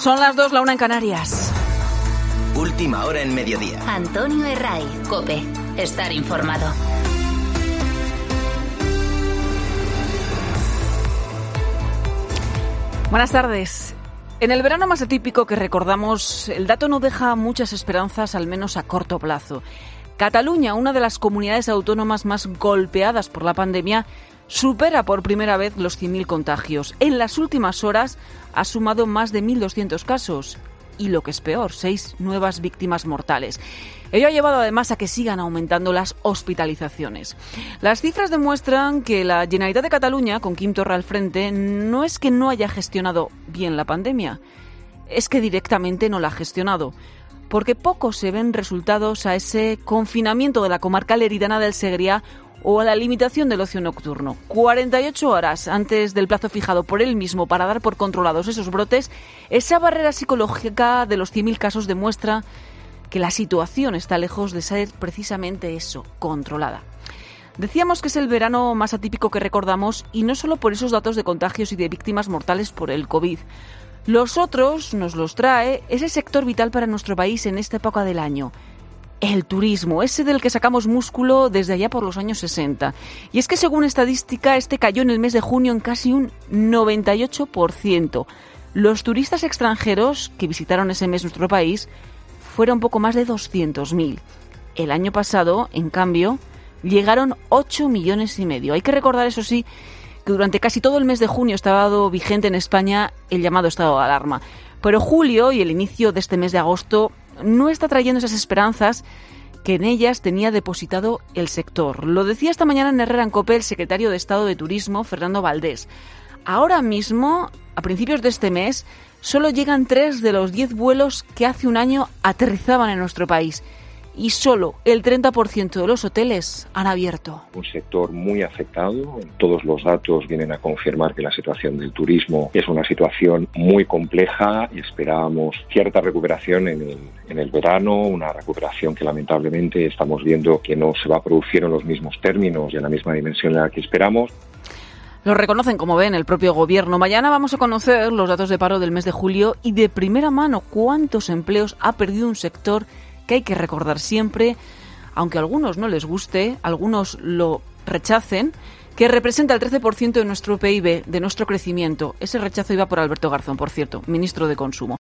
Son las 2, la 1 en Canarias. Última hora en mediodía. Antonio Herray, COPE. Estar informado. Buenas tardes. En el verano más atípico que recordamos, el dato no deja muchas esperanzas, al menos a corto plazo. Cataluña, una de las comunidades autónomas más golpeadas por la pandemia, supera por primera vez los 100.000 contagios. En las últimas horas ha sumado más de 1.200 casos y, lo que es peor, 6 nuevas víctimas mortales. Ello ha llevado además a que sigan aumentando las hospitalizaciones. Las cifras demuestran que la Generalitat de Cataluña, con Quim Torra al frente, no es que no haya gestionado bien la pandemia, es que directamente no la ha gestionado. Porque poco se ven resultados a ese confinamiento de la comarca leridana del Segrià o a la limitación del ocio nocturno. 48 horas antes del plazo fijado por él mismo para dar por controlados esos brotes, esa barrera psicológica de los 100.000 casos demuestra que la situación está lejos de ser precisamente eso, controlada. Decíamos que es el verano más atípico que recordamos, y no solo por esos datos de contagios y de víctimas mortales por el COVID. Los otros nos los trae ese sector vital para nuestro país en esta época del año. El turismo, ese del que sacamos músculo desde allá por los años 60. Y es que según estadística, este cayó en el mes de junio en casi un 98%. Los turistas extranjeros que visitaron ese mes nuestro país fueron poco más de 200.000. El año pasado, en cambio, llegaron 8,5 millones. Hay que recordar, eso sí, que durante casi todo el mes de junio estaba vigente en España el llamado estado de alarma. Pero julio y el inicio de este mes de agosto no está trayendo esas esperanzas que en ellas tenía depositado el sector. Lo decía esta mañana en Herrera en COPE el secretario de Estado de Turismo, Fernando Valdés. Ahora mismo, a principios de este mes, solo llegan 3 de los 10 vuelos que hace un año aterrizaban en nuestro país. Y solo el 30% de los hoteles han abierto. Un sector muy afectado. Todos los datos vienen a confirmar que la situación del turismo es una situación muy compleja. Esperábamos cierta recuperación en el verano, una recuperación que lamentablemente estamos viendo que no se va a producir en los mismos términos y en la misma dimensión en la que esperamos. Lo reconocen, como ven, el propio gobierno. Mañana vamos a conocer los datos de paro del mes de julio y de primera mano cuántos empleos ha perdido un sector que hay que recordar siempre, aunque a algunos no les guste, algunos lo rechacen, que representa el 13% de nuestro PIB, de nuestro crecimiento. Ese rechazo iba por Alberto Garzón, por cierto, ministro de Consumo.